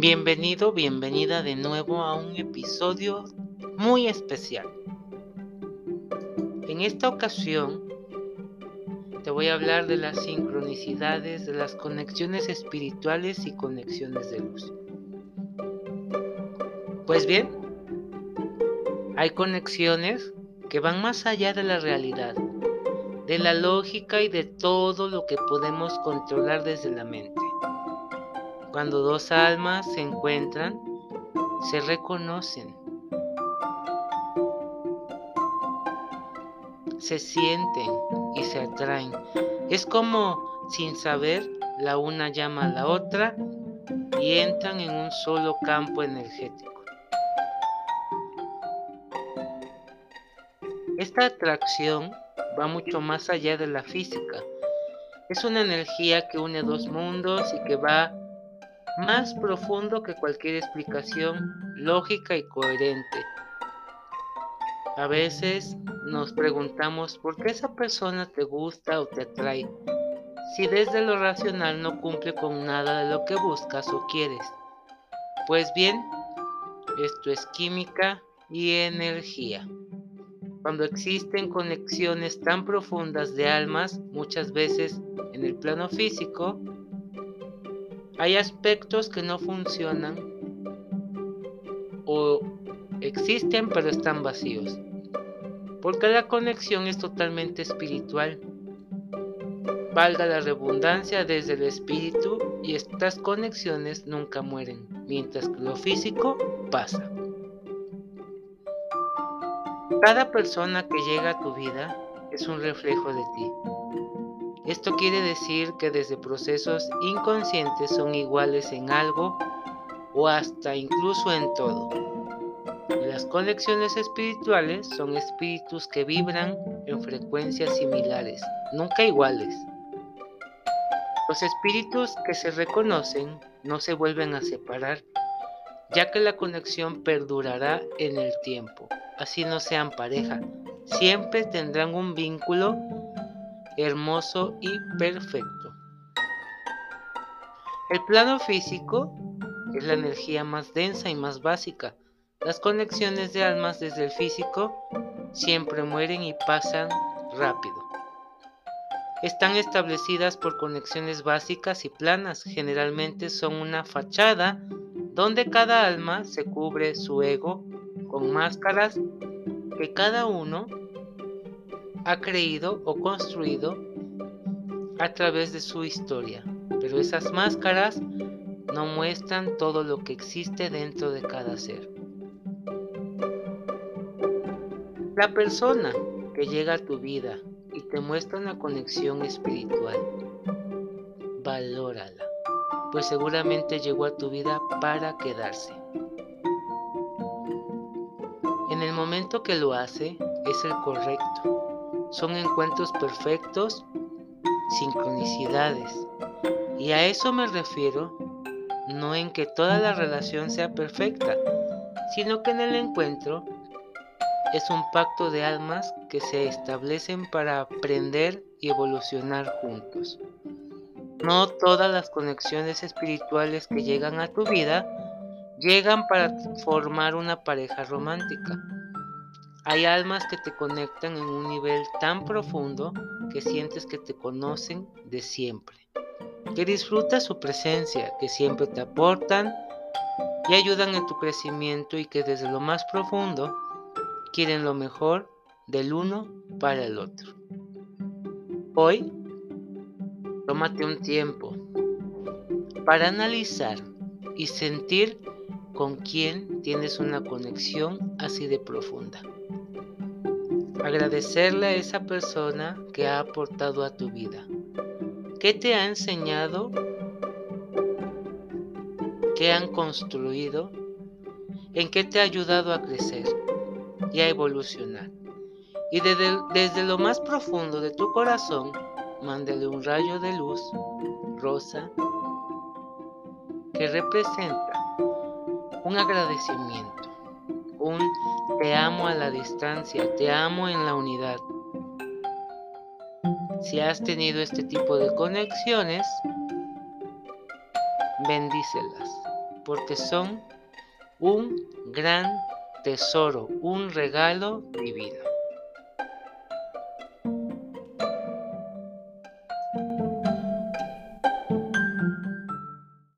Bienvenido, bienvenida de nuevo a un episodio muy especial. En esta ocasión te voy a hablar de las sincronicidades, de las conexiones espirituales y conexiones de luz. Pues bien, hay conexiones que van más allá de la realidad, de la lógica y de todo lo que podemos controlar desde la mente. Cuando dos almas se encuentran, se reconocen, se sienten y se atraen. Es como, sin saber, la una llama a la otra y entran en un solo campo energético. Esta atracción va mucho más allá de la física. Es una energía que une dos mundos y que va más profundo que cualquier explicación lógica y coherente. A veces nos preguntamos por qué esa persona te gusta o te atrae, si desde lo racional no cumple con nada de lo que buscas o quieres. Pues bien, esto es química y energía. Cuando existen conexiones tan profundas de almas, muchas veces en el plano físico, hay aspectos que no funcionan o existen pero están vacíos, porque la conexión es totalmente espiritual. Valga la redundancia, desde el espíritu, y estas conexiones nunca mueren, mientras que lo físico pasa. Cada persona que llega a tu vida es un reflejo de ti. Esto quiere decir que desde procesos inconscientes son iguales en algo o hasta incluso en todo. Y las conexiones espirituales son espíritus que vibran en frecuencias similares, nunca iguales. Los espíritus que se reconocen no se vuelven a separar, ya que la conexión perdurará en el tiempo. Así no sean pareja, siempre tendrán un vínculo hermoso y perfecto. El plano físico es la energía más densa y más básica. Las conexiones de almas desde el físico siempre mueren y pasan rápido. Están establecidas por conexiones básicas y planas. Generalmente son una fachada donde cada alma se cubre su ego con máscaras que cada uno ha creído o construido a través de su historia. Pero esas máscaras no muestran todo lo que existe dentro de cada ser. La persona que llega a tu vida y te muestra una conexión espiritual, valórala, pues seguramente llegó a tu vida para quedarse. En el momento que lo hace, es el correcto. Son encuentros perfectos, sincronicidades. Y a eso me refiero, no en que toda la relación sea perfecta, sino que en el encuentro es un pacto de almas que se establecen para aprender y evolucionar juntos. No todas las conexiones espirituales que llegan a tu vida llegan para formar una pareja romántica. Hay almas que te conectan en un nivel tan profundo que sientes que te conocen de siempre, que disfrutas su presencia, que siempre te aportan y ayudan en tu crecimiento y que desde lo más profundo quieren lo mejor del uno para el otro. Hoy, tómate un tiempo para analizar y sentir con quién tienes una conexión así de profunda. Agradecerle a esa persona que ha aportado a tu vida. ¿Qué te ha enseñado? ¿Qué han construido? ¿En qué te ha ayudado a crecer y a evolucionar? Y desde lo más profundo de tu corazón, mándale un rayo de luz rosa que representa un agradecimiento, un te amo a la distancia, te amo en la unidad. Si has tenido este tipo de conexiones, bendícelas. porque son un gran tesoro, un regalo divino.